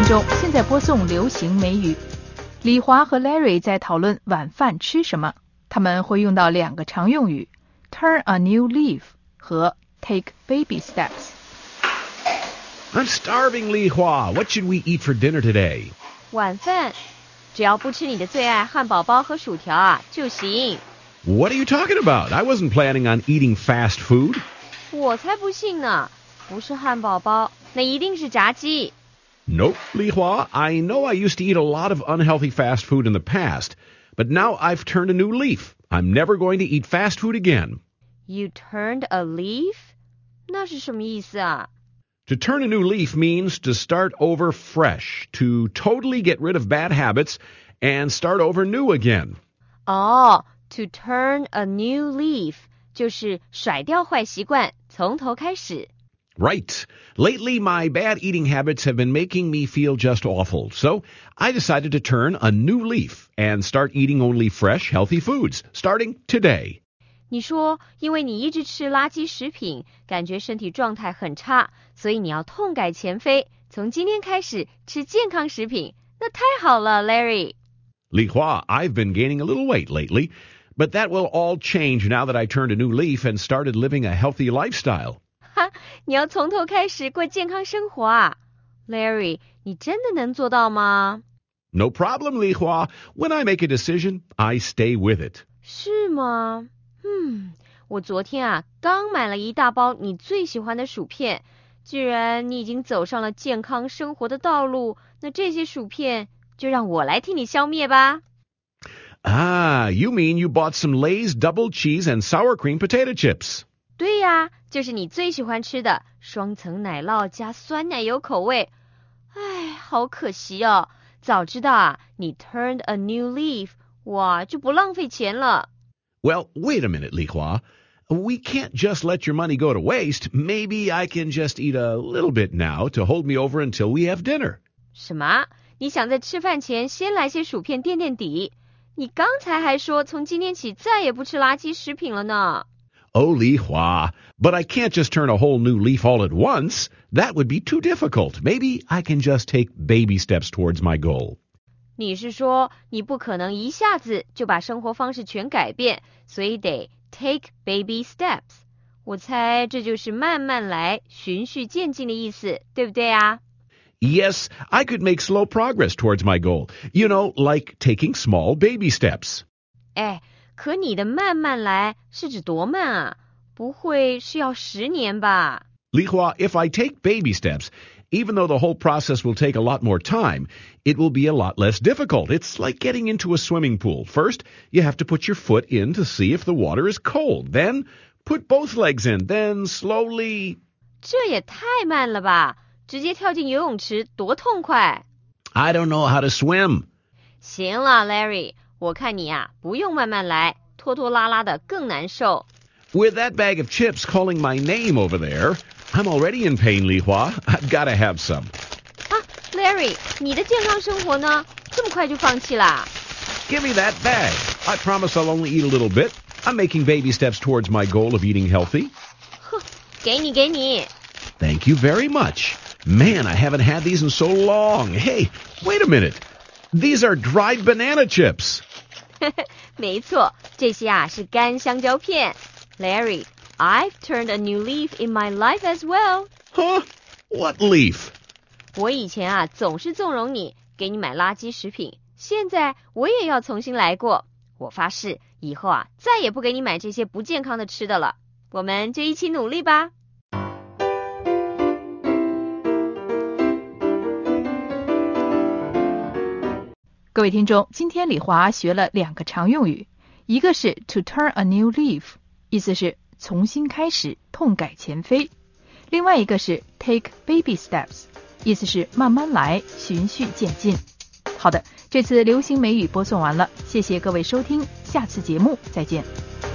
众，现在播送流行美语。李华和 Larry 在讨论晚饭吃什么，他们会用到两个常用语 turn a new leaf 和 take baby steps。 I'm starving, Li Hua. What should we eat for dinner today? 晚饭只要不吃你的最爱汉堡包和薯条啊就行。 What are you talking about? I wasn't planning on eating fast food. 我才不信呢，不是汉堡包，那一定是炸鸡。 Nope, Li Hua. I know I used to eat a lot of unhealthy fast food in the past, but now I've turned a new leaf. I'm never going to eat fast food again. You turned a leaf? 那是什么意思啊？ To turn a new leaf means to start over fresh, to totally get rid of bad habits and start over new again. To turn a new leaf 就是甩掉坏习惯，从头开始。 Right. Lately, my bad eating habits have been making me feel just awful, so I decided to turn a new leaf and start eating only fresh, healthy foods, starting today. 你说因为你一直吃垃圾食品，感觉身体状态很差，所以你要痛改前非，从今天开始吃健康食品，那太好了 Larry。 Li Hua, I've been gaining a little weight lately, but that will all change now that I turned a new leaf and started living a healthy lifestyle. 你要从头开始过健康生活啊 Larry， 你真的能做到吗？ No problem, Li Hua. When I make a decision, I stay with it. 是吗？我昨天啊刚买了一大包你最喜欢的薯片，既然你已经走上了健康生活的道路，那这些薯片就让我来替你消灭吧。 You mean you bought some Lay's double cheese and sour cream potato chips? 对呀，就是你最喜欢吃的双层奶酪加酸奶油口味。唉，好可惜哦，早知道啊，你 turned a new leaf， 哇，就不浪费钱了。 Well, wait a minute, Li Hua. We can't just let your money go to waste. Maybe I can just eat a little bit now to hold me over until we have dinner. 什么？你想在吃饭前先来些薯片垫垫底？你刚才还说从今天起再也不吃垃圾食品了呢。 Oh, Li Hua, but I can't just turn a whole new leaf all at once. That would be too difficult. Maybe I can just take baby steps towards my goal. 你是说你不可能一下子就把生活方式全改变，所以得 take baby steps。 我猜这就是慢慢来，循序渐进的意思，对不对啊？ Yes, I could make slow progress towards my goal. You know, like taking small baby steps. 哎，可你的慢慢来是指多慢啊？不会是要10年吧？ Li Hua, if I take baby steps, even though the whole process will take a lot more time, it will be a lot less difficult. It's like getting into a swimming pool. First, you have to put your foot in to see if the water is cold. Then, put both legs in. Then, slowly... 这也太慢了吧，直接跳进游泳池多痛快。 I don't know how to swim. 行了 Larry， 我看你啊不用慢慢来，拖拖拉拉的更难受。 With that bag of chips calling my name over there, I'm already in pain, Li Hua. I've got to have some. Larry， 你的健康生活呢？这么快就放弃啦？ Give me that bag. I promise I'll only eat a little bit. I'm making baby steps towards my goal of eating healthy. 给你。 Thank you very much. Man, I haven't had these in so long. Hey, wait a minute. These are dried banana chips. 没错，这些啊是干香蕉片。 Larry, I've turned a new leaf in my life as well. Huh? What leaf? 我以前啊总是纵容你，给你买垃圾食品，现在我也要重新来过。我发誓，以后啊再也不给你买这些不健康的吃的了。我们就一起努力吧。 各位听众，今天李华学了两个常用语，一个是 to turn a new leaf， 意思是重新开始，痛改前非。另外一个是 take baby steps， 意思是慢慢来，循序渐进。好的，这次流行美语播送完了，谢谢各位收听，下次节目再见。